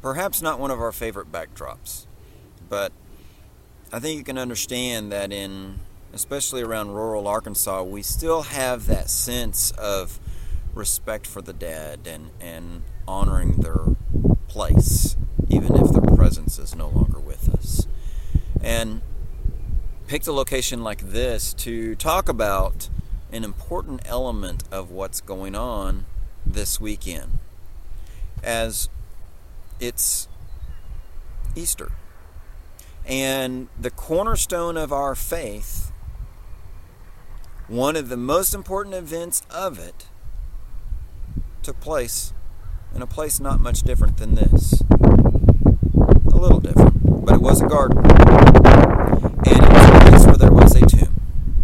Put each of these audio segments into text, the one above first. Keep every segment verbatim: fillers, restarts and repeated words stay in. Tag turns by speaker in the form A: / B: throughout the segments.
A: perhaps not one of our favorite backdrops, but I think you can understand that in, especially around rural Arkansas, we still have that sense of respect for the dead and, and honoring their place, even if their presence is no longer with us. And picked a location like this to talk about an important element of what's going on this weekend, as it's Easter. And the cornerstone of our faith, one of the most important events of it, took place in a place not much different than this. A little different, but it was a garden. And it was a place where there was a tomb.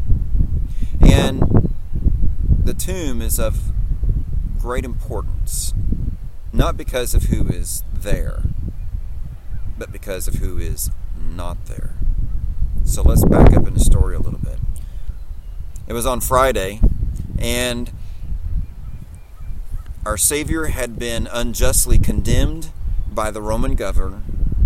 A: And the tomb is of great importance, not because of who is there, but because of who is not there. So let's back up in the story a little bit. It was on Friday, and our Savior had been unjustly condemned by the Roman governor,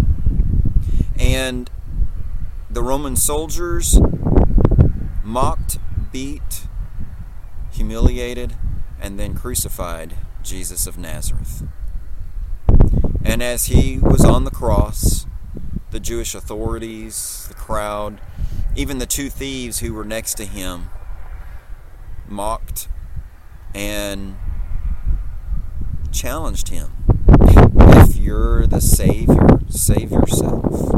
A: and the Roman soldiers mocked, beat, humiliated, and then crucified Jesus of Nazareth. And as he was on the cross, the Jewish authorities, the crowd, even the two thieves who were next to him mocked and challenged him. If you're the Savior, save yourself.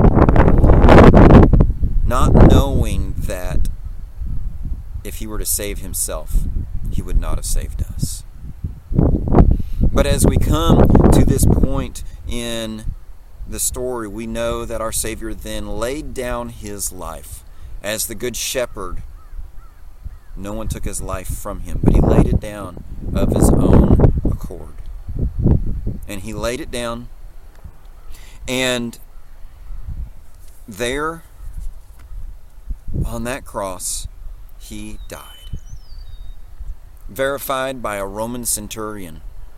A: Not knowing that if he were to save himself, he would not have saved us. But as we come to this point in the story, we know that our Savior then laid down his life as the good shepherd. No one took his life from him, but he laid it down of his own accord. And he laid it down, and there on that cross, he died. Verified by a Roman centurion.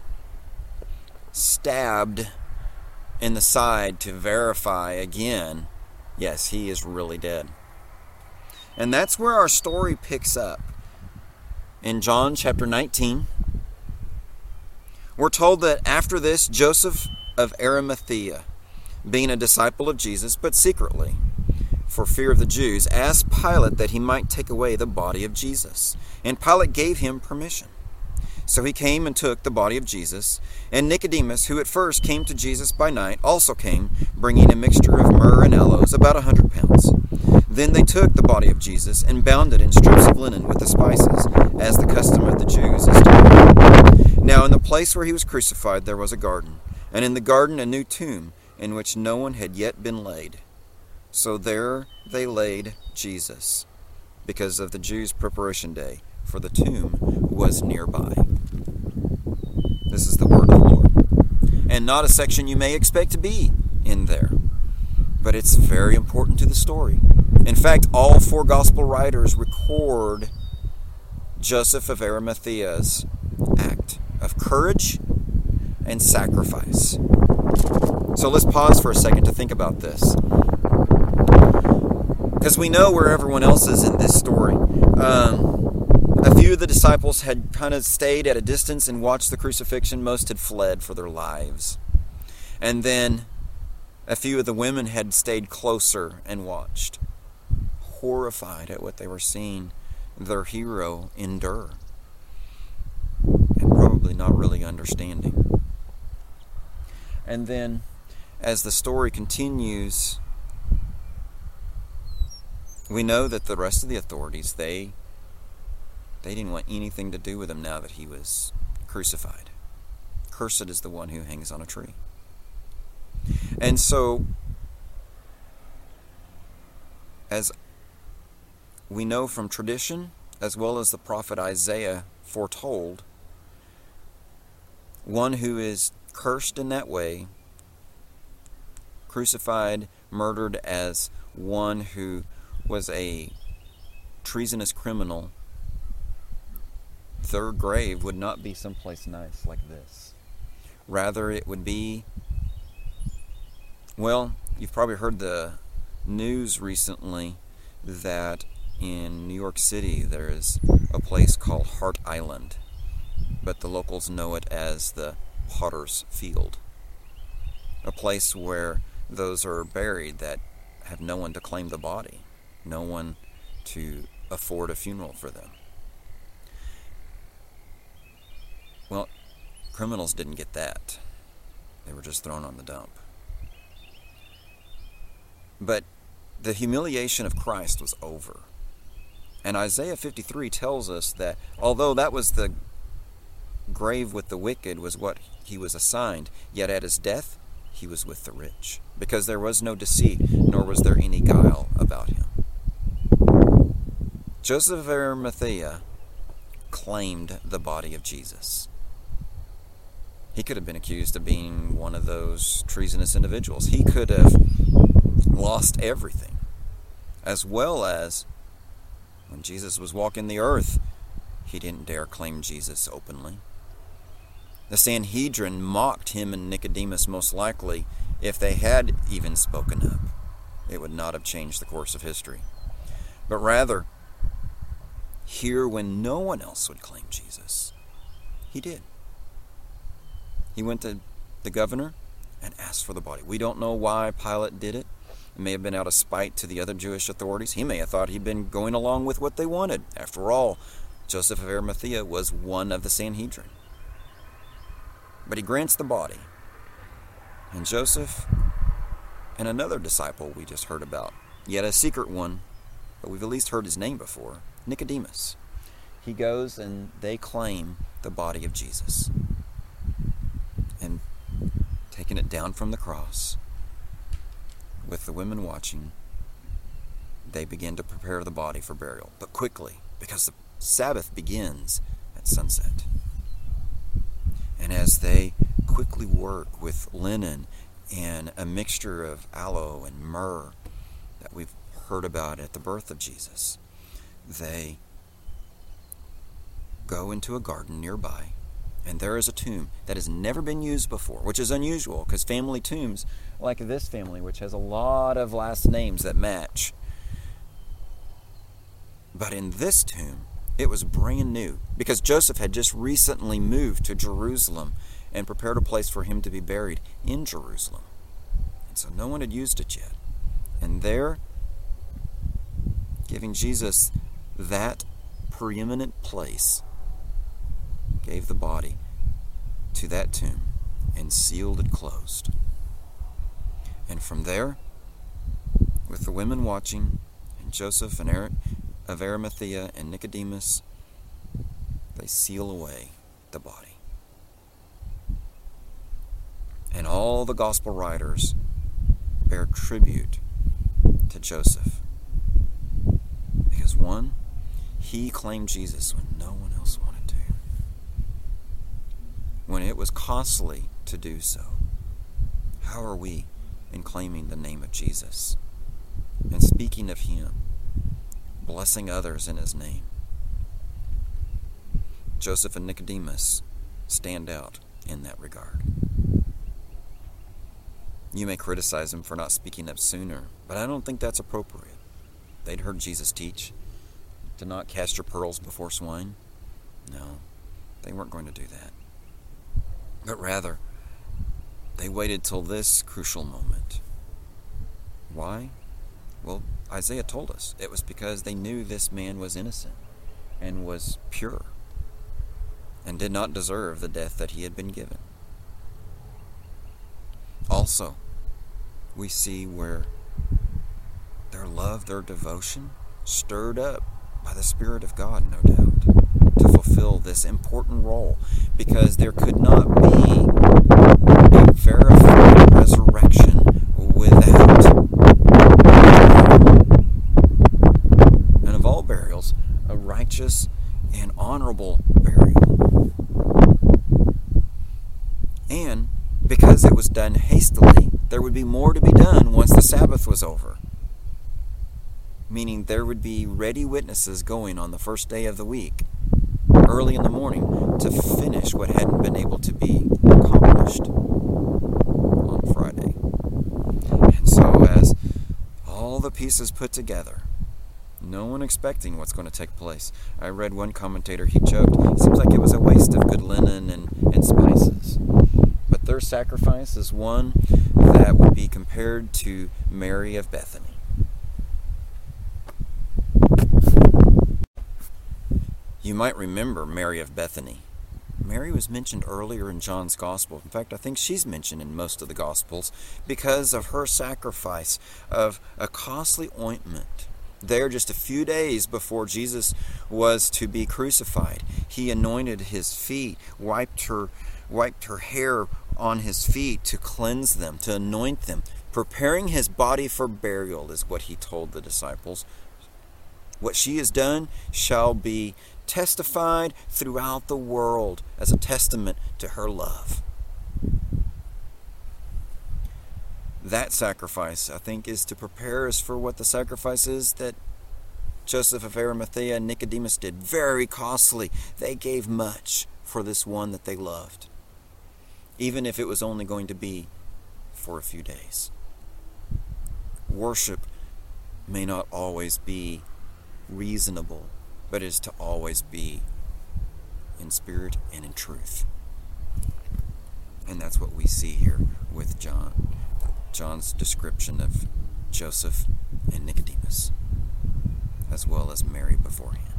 A: Stabbed in the side to verify again, yes, he is really dead. And that's where our story picks up. In John chapter nineteen, we're told that after this, Joseph of Arimathea, being a disciple of Jesus, but secretly, for fear of the Jews, asked Pilate that he might take away the body of Jesus. And Pilate gave him permission. So he came and took the body of Jesus. And Nicodemus, who at first came to Jesus by night, also came, bringing a mixture of myrrh and aloes, about a hundred pounds. Then they took the body of Jesus and bound it in strips of linen with the spices, as the custom of the Jews is to do. Now in the place where he was crucified there was a garden, and in the garden a new tomb, in which no one had yet been laid. So there they laid Jesus, because of the Jews' preparation day, for the tomb was nearby. This is the word of the Lord. And not a section you may expect to be in there, but it's very important to the story. In fact, all four gospel writers record Joseph of Arimathea's act of courage and sacrifice. So let's pause for a second to think about this, because we know where everyone else is in this story. Um, a few of the disciples had kind of stayed at a distance and watched the crucifixion. Most had fled for their lives. And then a few of the women had stayed closer and watched, horrified at what they were seeing their hero endure, and probably not really understanding. And then, as the story continues, we know that the rest of the authorities, they they didn't want anything to do with him now that he was crucified. Cursed is the one who hangs on a tree. And so, as we know from tradition, as well as the prophet Isaiah foretold, one who is cursed in that way, crucified, murdered as one who was a treasonous criminal, their grave would not be someplace nice like this. Rather, it would be Well, you've probably heard the news recently that in New York City there is a place called Hart Island, but the locals know it as the Potter's Field. A place where those are buried that have no one to claim the body, no one to afford a funeral for them. Well, criminals didn't get that. They were just thrown on the dump. But the humiliation of Christ was over. And Isaiah fifty-three tells us that although that was the grave with the wicked was what he was assigned, yet at his death he was with the rich, because there was no deceit, nor was there any guile about him. Joseph of Arimathea claimed the body of Jesus. He could have been accused of being one of those treasonous individuals. He could have lost everything, as well as when Jesus was walking the earth, he didn't dare claim Jesus openly. The Sanhedrin mocked him and Nicodemus most likely. If they had even spoken up, it would not have changed the course of history. But rather, here when no one else would claim Jesus, he did. He went to the governor and asked for the body. We don't know why Pilate did it. It may have been out of spite to the other Jewish authorities. He may have thought he'd been going along with what they wanted. After all, Joseph of Arimathea was one of the Sanhedrin. But he grants the body. And Joseph and another disciple we just heard about, yet a secret one, but we've at least heard his name before, Nicodemus. He goes and they claim the body of Jesus. And taking it down from the cross, with the women watching, they begin to prepare the body for burial. But quickly, because the Sabbath begins at sunset. And as they quickly work with linen and a mixture of aloe and myrrh that we've heard about at the birth of Jesus, they go into a garden nearby, and there is a tomb that has never been used before, which is unusual because family tombs, like this family, which has a lot of last names that match. But in this tomb, it was brand new because Joseph had just recently moved to Jerusalem and prepared a place for him to be buried in Jerusalem. And so no one had used it yet. And there, giving Jesus that preeminent place, gave the body to that tomb and sealed it closed. And from there, with the women watching, and Joseph and Ar- of Arimathea and Nicodemus, they seal away the body. And all the gospel writers bear tribute to Joseph. Because one, he claimed Jesus when no one else wanted to. When it was costly to do so. How are we in claiming the name of Jesus and speaking of him, blessing others in his name? Joseph and Nicodemus stand out in that regard. You may criticize them for not speaking up sooner, but I don't think that's appropriate. They'd heard Jesus teach to not cast your pearls before swine. No, they weren't going to do that. But rather, they waited till this crucial moment. Why? Well, Isaiah told us it was because they knew this man was innocent and was pure and did not deserve the death that he had been given. Also, we see where their love, their devotion, stirred up by the Spirit of God, no doubt, to fulfill this important role, because there could not be a verified resurrection without, and of all burials, a righteous and honorable burial. And because it was done hastily, there would be more to be done once the Sabbath was over. Meaning there would be ready witnesses going on the first day of the week, early in the morning, to finish what hadn't been able to be accomplished on Friday. pieces put together. No one expecting what's going to take place. I read one commentator, he joked, it seems like it was a waste of good linen and, and spices. But their sacrifice is one that would be compared to Mary of Bethany. You might remember Mary of Bethany. Mary was mentioned earlier in John's Gospel. In fact, I think she's mentioned in most of the Gospels because of her sacrifice of a costly ointment. There, just a few days before Jesus was to be crucified, he anointed his feet, wiped her, wiped her hair on his feet to cleanse them, to anoint them. Preparing his body for burial is what he told the disciples. What she has done shall be testified throughout the world as a testament to her love. That sacrifice, I think, is to prepare us for what the sacrifice is that Joseph of Arimathea and Nicodemus did. Very costly. They gave much for this one that they loved, even if it was only going to be for a few days. Worship may not always be reasonable, but it is to always be in spirit and in truth. And that's what we see here with John. John's description of Joseph and Nicodemus, as well as Mary beforehand.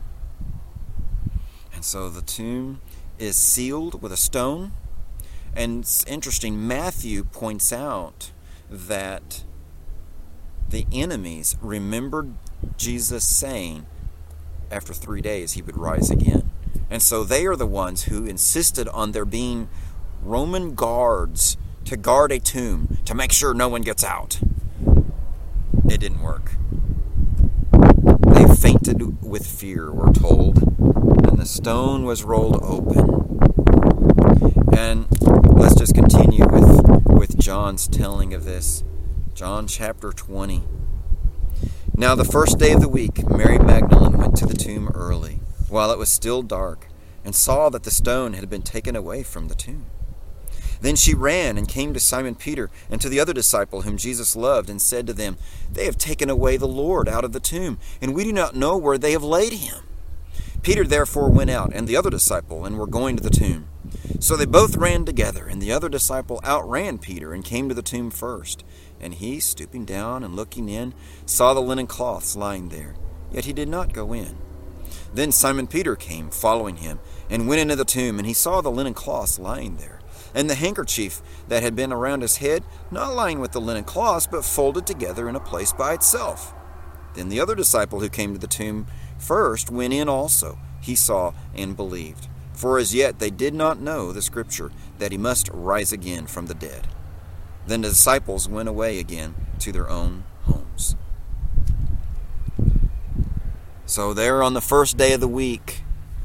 A: And so the tomb is sealed with a stone. And it's interesting, Matthew points out that the enemies remembered Jesus saying after three days he would rise again. And so they are the ones who insisted on there being Roman guards to guard a tomb, to make sure no one gets out. It didn't work. They fainted with fear, we're told, and the stone was rolled open. And let's just continue with, with John's telling of this. John chapter twenty. Now the first day of the week, Mary Magdalene went to the tomb early, while it was still dark, and saw that the stone had been taken away from the tomb. Then she ran and came to Simon Peter and to the other disciple whom Jesus loved, and said to them, They have taken away the Lord out of the tomb, and we do not know where they have laid him. Peter therefore went out, and the other disciple, and were going to the tomb. So they both ran together, and the other disciple outran Peter, and came to the tomb first. And he, stooping down and looking in, saw the linen cloths lying there, yet he did not go in. Then Simon Peter came, following him, and went into the tomb, and he saw the linen cloths lying there, and the handkerchief that had been around his head, not lying with the linen cloths, but folded together in a place by itself. Then the other disciple who came to the tomb first went in also. He saw and believed. For as yet they did not know the scripture, that he must rise again from the dead. Then the disciples went away again to their own homes. So there on the first day of the week,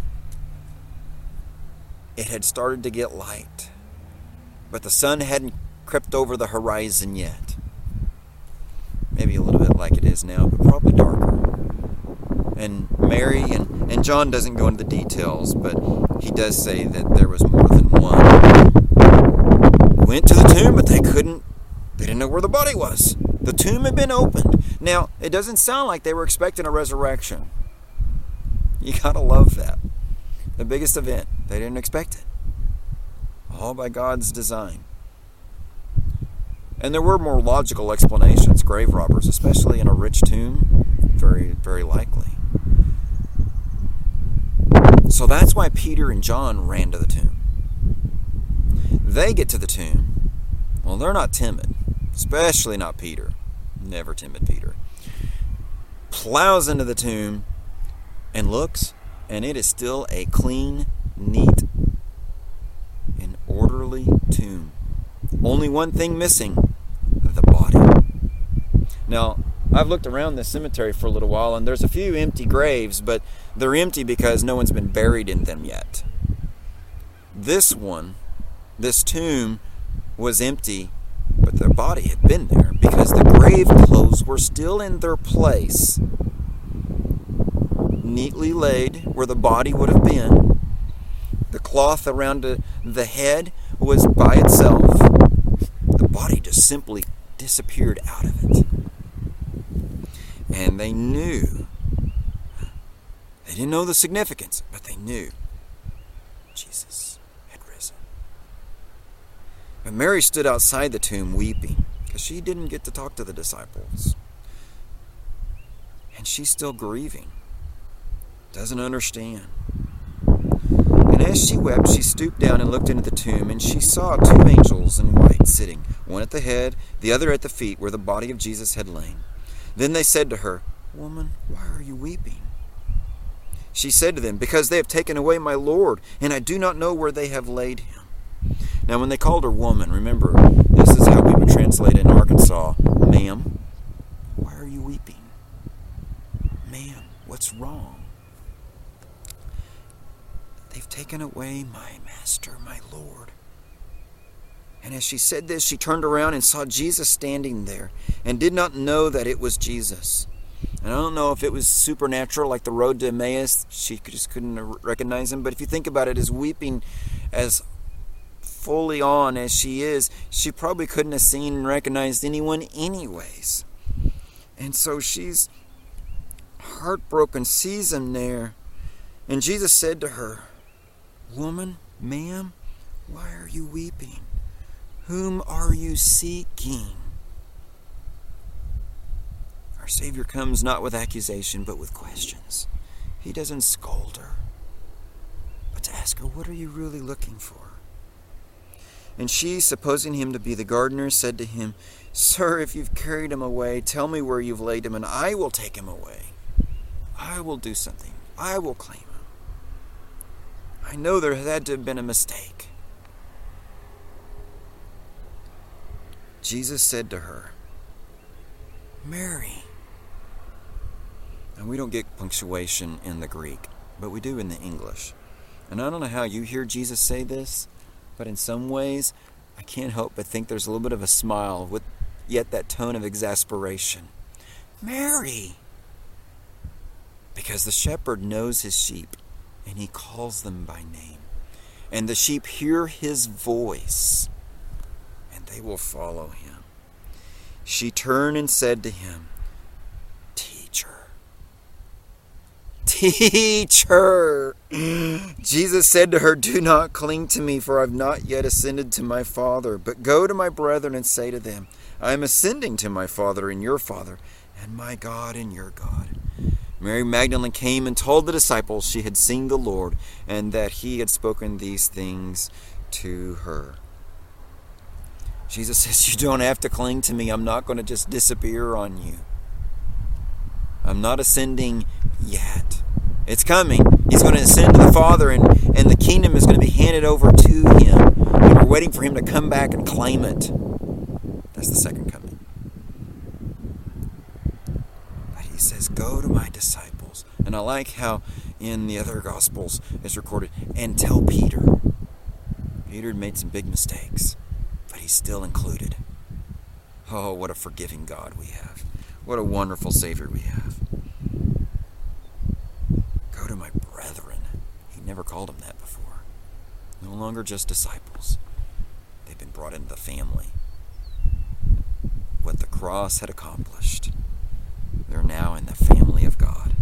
A: it had started to get light, but the sun hadn't crept over the horizon yet. Maybe a little bit like it is now, but probably darker. And Mary, and, and John doesn't go into the details, but he does say that there was more than one. Went to the tomb, but they couldn't, they didn't know where the body was. The tomb had been opened. Now, it doesn't sound like they were expecting a resurrection. You gotta love that. The biggest event, they didn't expect it. All by God's design. And there were more logical explanations, grave robbers, especially in a rich tomb, very, very likely. So that's why Peter and John ran to the tomb. They get to the tomb. Well, they're not timid, especially not Peter. Never timid Peter. Plows into the tomb and looks, and it is still a clean, neat, and orderly tomb. Only one thing missing, the body. Now, I've looked around this cemetery for a little while, and there's a few empty graves, but they're empty because no one's been buried in them yet. This one, this tomb, was empty, but their body had been there because the grave clothes were still in their place, neatly laid where the body would have been. The cloth around the head was by itself. The body just simply disappeared out of it. And they knew. They didn't know the significance, but they knew Jesus had risen. But Mary stood outside the tomb weeping because she didn't get to talk to the disciples. And she's still grieving. Doesn't understand. And as she wept, she stooped down and looked into the tomb, and she saw two angels in white sitting, one at the head, the other at the feet, where the body of Jesus had lain. Then they said to her, "Woman, why are you weeping?" She said to them, "Because they have taken away my Lord, and I do not know where they have laid him." Now when they called her woman, remember, this is how we would translate it in Arkansas. "Ma'am, why are you weeping? Ma'am, what's wrong? They've taken away my master, my Lord." And as she said this, she turned around and saw Jesus standing there and did not know that it was Jesus. And I don't know if it was supernatural, like the road to Emmaus. She just couldn't recognize him. But if you think about it, as weeping as fully on as she is, she probably couldn't have seen and recognized anyone anyways. And so she's heartbroken, sees him there. And Jesus said to her, "Woman, ma'am, why are you weeping? Whom are you seeking?" Our Savior comes not with accusation, but with questions. He doesn't scold her, but to ask her, "What are you really looking for?" And she, supposing him to be the gardener, said to him, "Sir, if you've carried him away, tell me where you've laid him, and I will take him away. I will do something. I will claim him. I know there had to have been a mistake." Jesus said to her, "Mary." And we don't get punctuation in the Greek, but we do in the English. And I don't know how you hear Jesus say this, but in some ways, I can't help but think there's a little bit of a smile with yet that tone of exasperation. "Mary!" Because the shepherd knows his sheep, and he calls them by name. And the sheep hear his voice, and they will follow him. She turned and said to him, "Teacher." Teacher! Jesus said to her, "Do not cling to me, for I have not yet ascended to my Father. But go to my brethren and say to them, I am ascending to my Father and your Father, and my God and your God." Mary Magdalene came and told the disciples she had seen the Lord, and that he had spoken these things to her. Jesus says, "You don't have to cling to me. I'm not going to just disappear on you. I'm not ascending yet. It's coming. He's going to ascend to the Father, and, and the kingdom is going to be handed over to him. And we're waiting for him to come back and claim it." That's the second coming. But he says, "Go to my disciples." And I like how in the other Gospels it's recorded, "And tell Peter." Peter had made some big mistakes, but he's still included. Oh, what a forgiving God we have. What a wonderful Savior we have. Go to my brethren. He never called them that before. No longer just disciples. They've been brought into the family. What the cross had accomplished, they're now in the family of God.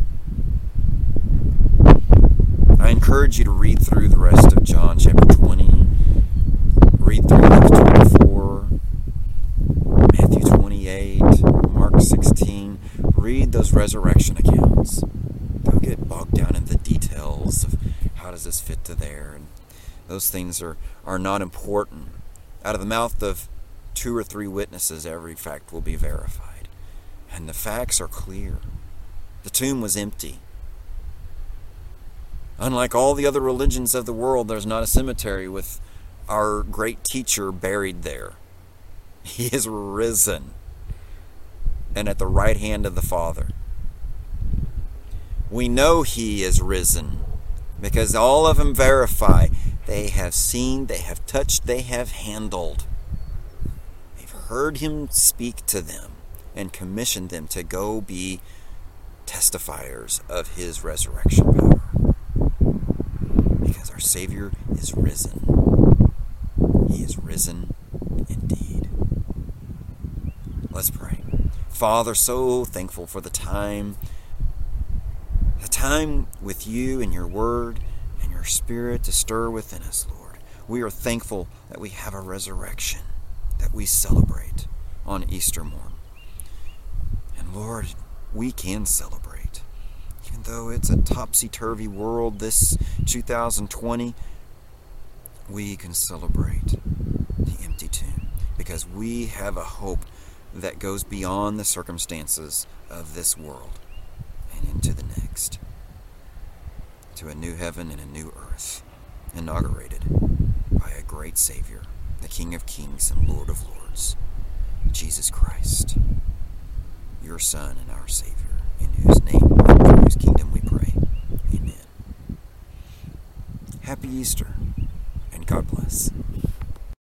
A: I encourage you to read through the rest of John chapter twenty. Read through Luke twenty-four, Matthew twenty-eight, Mark sixteen. Read those resurrection accounts. Don't get bogged down in the details of how does this fit to there. And those things are, are not important. Out of the mouth of two or three witnesses, every fact will be verified. And the facts are clear. The tomb was empty. Unlike all the other religions of the world, there's not a cemetery with our great teacher buried there. He is risen and at the right hand of the Father. We know he is risen because all of them verify they have seen, they have touched, they have handled. They've heard him speak to them and commissioned them to go be testifiers of his resurrection power. Because our Savior is risen. He is risen indeed. Let's pray. Father, so thankful for the time, the time with you and your word and your spirit to stir within us, Lord. We are thankful that we have a resurrection that we celebrate on Easter morn. And Lord, we can celebrate. Even though it's a topsy-turvy world this two thousand twenty, we can celebrate the empty tomb because we have a hope that goes beyond the circumstances of this world and into the next, to a new heaven and a new earth, inaugurated by a great Savior, the King of Kings and Lord of Lords, Jesus Christ, your Son and our Savior, in whose name and through whose kingdom we pray. Amen. Happy Easter, and God bless.